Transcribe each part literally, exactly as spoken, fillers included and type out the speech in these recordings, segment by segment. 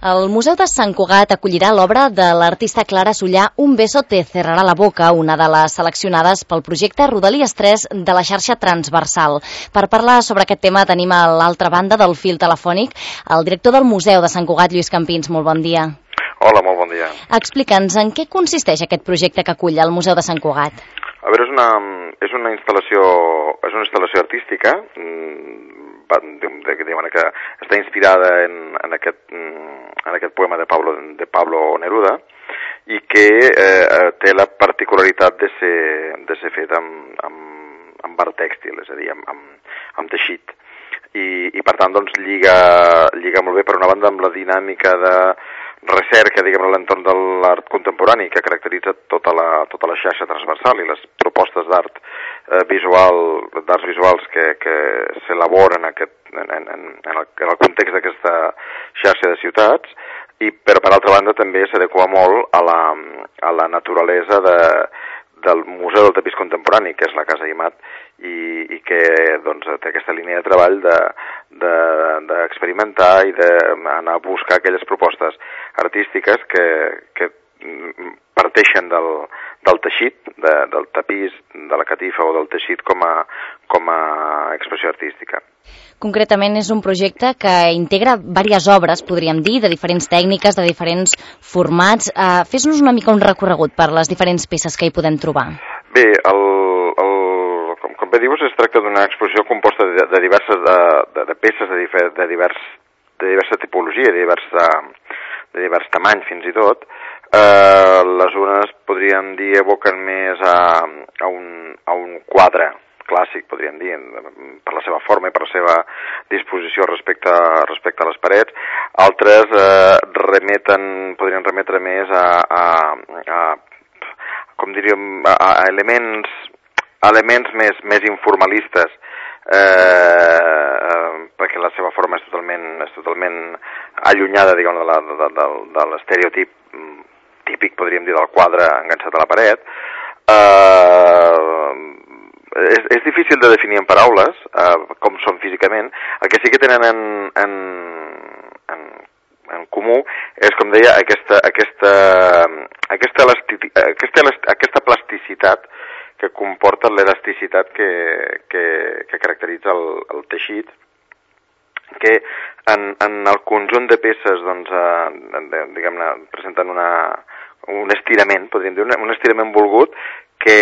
El Museu de Sant Cugat acollirà l'obra de l'artista Clara Sullà Un beso te cerrará la boca, una de les seleccionades pel projecte Rodalies tres de la xarxa transversal. Per parlar sobre aquest tema tenim a l'altra banda del fil telefònic el director del Museu de Sant Cugat, Lluís Campins. Molt bon dia. Hola, molt bon dia. Explica'ns en què consisteix aquest projecte que acull el Museu de Sant Cugat. A veure, és una, és una instal·lació, és una instal·lació artística, diguem que està inspirada en, en, aquest, en aquest poema de Pablo, de Pablo Neruda i que eh, té la particularitat de ser, de ser fet amb, amb, amb art tèxtil, és a dir, amb, amb, amb teixit. I, i per tant doncs lliga, lliga molt bé per una banda amb la dinàmica de recerca, diguem, a l'entorn de l'art contemporani que caracteritza tota la, tota la xarxa transversal i les propostes d'art eh, visual, d'arts visuals que, que s'elaboren en, aquest, en, en, en, el, en el context d'aquesta xarxa de ciutats, i però per altra banda també s'adequa molt a la, a la naturalesa de, del Museu del Tapís Contemporani, que és la Casa Guimat, i, i que doncs, té aquesta línia de treball d'experimentar de, de, i d'anar a buscar aquelles propostes artístiques que, que parteixen del, del teixit, de, del tapís, de la catifa o del teixit com a, com a expressió artística. Concretament és un projecte que integra diverses obres, podríem dir, de diferents tècniques, de diferents formats. Uh, Fes-nos una mica un recorregut per les diferents peces que hi podem trobar. Bé, el, el, com, com bé dius, es tracta d'una exposició composta de, de diverses de, de, de peces de, difer, de, divers, de diversa tipologia, de diversa, de divers tamany fins i tot. Uh, les unes, podríem dir, evoquen més a, a, un, a un quadre clàssic, podríem dir, per la seva forma i per la seva disposició respecte, respecte a les parets. Altres eh, remeten, podrien remetre més a, a, a com diríem, a, a elements, a elements més, més informalistes, eh, eh, perquè la seva forma és totalment, és totalment allunyada, diguem, de, la, de, de, de l'estereotip típic, podríem dir, del quadre enganxat a la paret. Eh, És, és difícil de definir en paraules eh, com són físicament. El que sí que tenen en, en, en, en comú és, com deia, aquesta, aquesta, aquesta, elasti, aquesta, aquesta plasticitat que comporta l'elasticitat que, que, que caracteritza el, el teixit, que en, en el conjunt de peces doncs, eh, diguem-ne, presenten una, un estirament, podríem dir, un estirament volgut que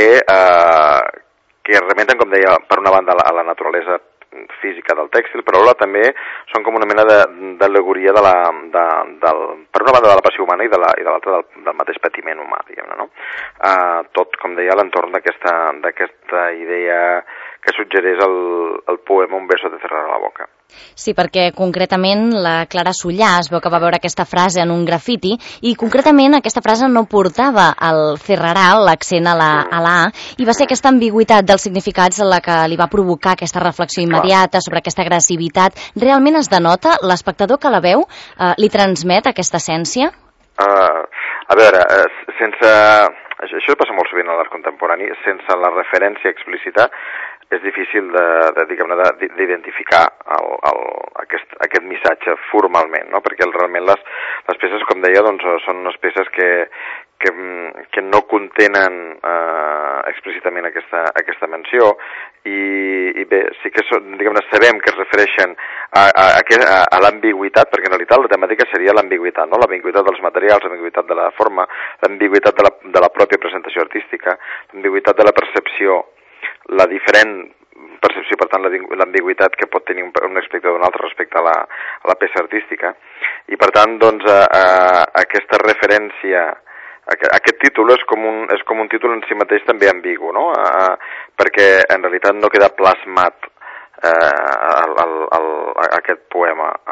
eh, que remeten, com deia, per una banda a la naturalesa física del tèxtil, però alhora també són com una mena d'al·legoria de, de la, de, del, per una banda de la passió humana i de l'altra del, del mateix patiment humà, diguem-ne, no? Uh, tot, com deia, a l'entorn d'aquesta idea que suggereix el, el poema Un beso te cerrará la boca. Sí, perquè concretament la Clara Sullà es veu que va veure aquesta frase en un grafiti i concretament aquesta frase no portava el cerrarà, l'accent a la, a la A, i va ser aquesta ambigüitat dels significats la que li va provocar aquesta reflexió immediata sobre aquesta agressivitat. Realment es denota? L'espectador que la veu eh, li transmet aquesta essència? Uh, a veure, uh, sense... Això passa molt sovint a l'art contemporani, sense la referència explícita és difícil de, de, diguem-ne, d'identificar el, el, aquest, aquest missatge formalment, no? Perquè realment les, les peces, com deia, doncs, són unes peces que, que, que no contenen eh, explícitament aquesta, aquesta menció i, i bé, sí que són, diguem-ne, sabem que es refereixen a, a, a, a l'ambigüitat, perquè en realitat la temàtica seria l'ambigüitat, no? L'ambigüitat dels materials, l'ambigüitat de la forma, l'ambigüitat de la, de la pròpia presentació artística, l'ambigüitat de la percepció, la diferent percepció, per tant, l'ambigüitat que pot tenir un, un espectador d'un altre respecte a la, a la peça artística. I, per tant, doncs, a, a, aquesta referència, a, aquest títol és com, un, és com un títol en si mateix també ambigu, no? A, a, perquè, en realitat, no queda plasmat eh, el, el, el, aquest poema a,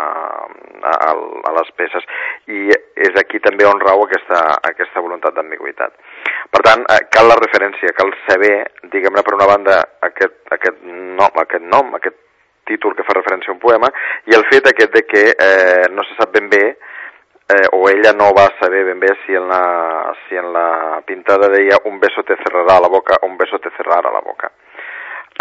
a, a les peces. I és aquí també on rau aquesta, aquesta voluntat d'ambigüitat. Per tant, eh, cal la referència, cal saber, diguem-ne, per una banda, aquest, aquest, nom, aquest nom, aquest títol que fa referència a un poema, i el fet aquest de que eh, no se sap ben bé, eh, o ella no va saber ben bé si en la, si en la pintada deia un beso te cerrará la boca o un beso te cerrará la boca.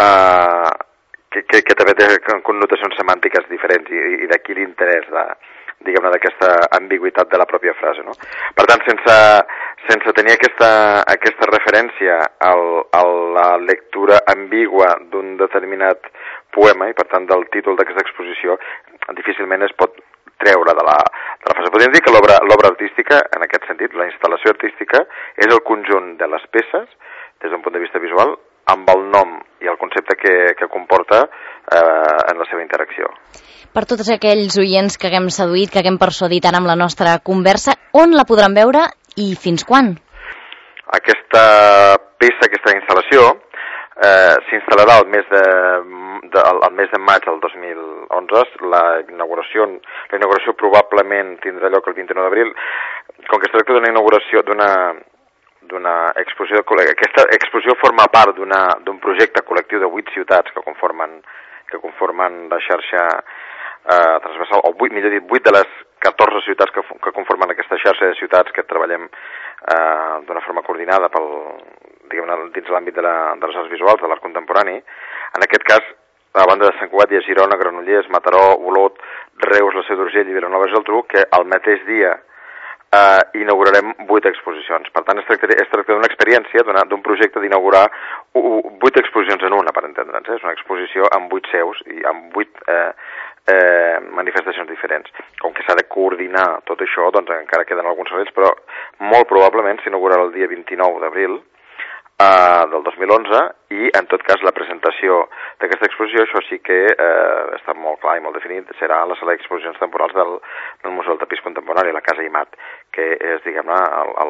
Uh, que, que, que també té connotacions semàntiques diferents i, i d'aquí l'interès de, diguem-ne, d'aquesta ambigüitat de la pròpia frase, no? Per tant, sense, sense tenir aquesta, aquesta referència al, a la lectura ambigua d'un determinat poema, i per tant del títol d'aquesta exposició, difícilment es pot treure de la, de la frase. Podríem dir que l'obra artística, en aquest sentit, la instal·lació artística, és el conjunt de les peces, des d'un punt de vista visual, amb el nom i el concepte que, que comporta eh, en la seva interacció. Per tots aquells oients que haguem seduït, que haguem persuadit ara amb la nostra conversa, on la podran veure i fins quan? Aquesta peça, aquesta instal·lació, eh, s'instal·larà el mes de, de, el mes de maig del dos mil onze. La inauguració, la inauguració probablement tindrà lloc el vint-i-nou d'abril. Com que es tracta d'una inauguració d'una d'una exposició, aquesta exposició forma part d'un projecte col·lectiu de vuit ciutats que conformen, que conformen la xarxa eh, transversal, o vuit, millor dit, vuit de les catorze ciutats que, que conformen aquesta xarxa de ciutats que treballem eh, d'una forma coordinada pel, diguem-ne, dins l'àmbit de, la, de les arts visuals, de l'art contemporani. En aquest cas, a la banda de Sant Cugat hi ha Girona, Granollers, Mataró, Olot, Reus, la Seu d'Urgell i Vilanova i la Geltrú, que al mateix dia Uh, inaugurarem vuit exposicions. Per tant, es tracta, es tracta d'una experiència, d'un projecte d'inaugurar vuit exposicions en una, per entendre'ns. Eh? És una exposició amb vuit seus i amb vuit eh, eh, manifestacions diferents. Com que s'ha de coordinar tot això, doncs encara queden alguns serveis, però molt probablement s'inaugurarà el dia vint-i-nou d'abril Uh, del dos mil onze, i en tot cas la presentació d'aquesta exposició, això sí que eh, està molt clar i molt definit, serà a la sala d'exposicions temporals del, del Museu del Tapís Contemporani, la Casa Imat, que és, diguem-ne, el, el,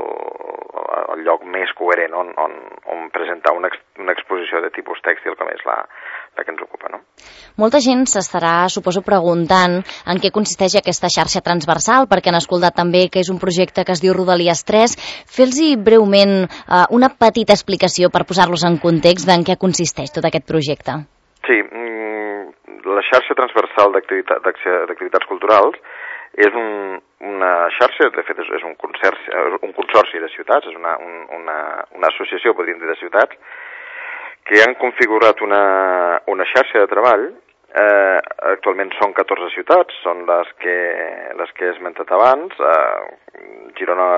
el lloc més coherent on, on, on presentar una, ex, una exposició de tipus tèxtil com és la, la que ens ocupa, no? Molta gent s'estarà, suposo, preguntant en què consisteix aquesta xarxa transversal, perquè han escoltat també que és un projecte que es diu Rodalies tres. Fer-los breument eh, una petita explicació per posar-los en context d'en què consisteix tot aquest projecte. Sí, la xarxa transversal d'activitats culturals és un, una xarxa, de fet és, és un, consorci, un consorci de ciutats, és una, un, una, una associació, podríem dir, de ciutats, que han configurat una, una xarxa de treball. Eh, actualment són catorze ciutats, són les que, les que he esmentat abans, eh, Girona,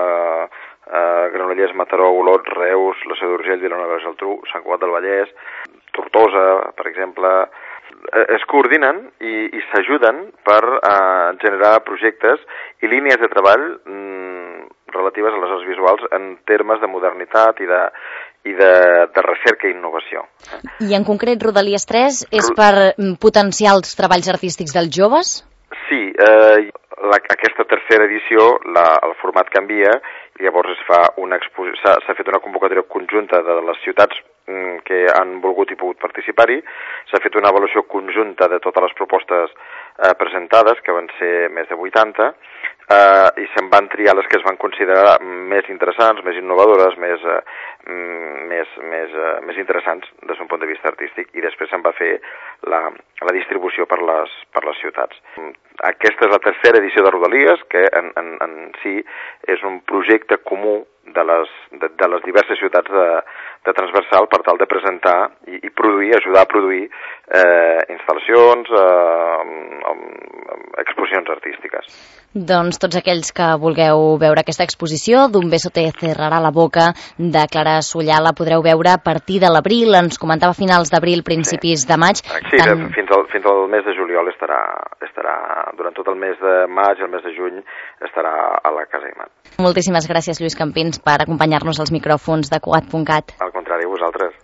eh, Granollers, Mataró, Olot, Reus, la Seu d'Urgell, Vilanova i la Geltrú, Sant Cugat del Vallès, Tortosa, per exemple. Eh, es coordinen i, i s'ajuden per eh, generar projectes i línies de treball mm, relatives a les arts visuals en termes de modernitat i de, i de, de recerca i innovació. I en concret Rodalies tres és per potenciar els treballs artístics dels joves? Sí, eh, la, aquesta tercera edició la, el format canvia i llavors es fa una exposició, s'ha fet una convocatòria conjunta de les ciutats mm, que han volgut i pogut participar-hi, s'ha fet una avaluació conjunta de totes les propostes eh, presentades, que van ser més de vuitanta, Uh, i se'n van triar les que es van considerar més interessants, més innovadores, més, uh, més, més, uh, més interessants des d'un punt de vista artístic, i després se'n va fer la, la distribució per les, per les ciutats. Aquesta és la tercera edició de Rodalies, que en, en, en si és un projecte comú de les, de, de les diverses ciutats de, de transversal per tal de presentar i, i produir, ajudar a produir eh, instal·lacions, eh, exposicions artístiques. Doncs tots aquells que vulgueu veure aquesta exposició d'Un beso te cerrará la boca de Clara Sullà la podreu veure a partir de l'abril, ens comentava finals d'abril, principis sí. de maig. Sí, tant... fins, al, fins al mes de juliol estarà, estarà, durant tot el mes de maig i el mes de juny estarà a la Casa Imat. Moltíssimes gràcies, Lluís Campins, per acompanyar-nos als micròfons de Cugat punt cat.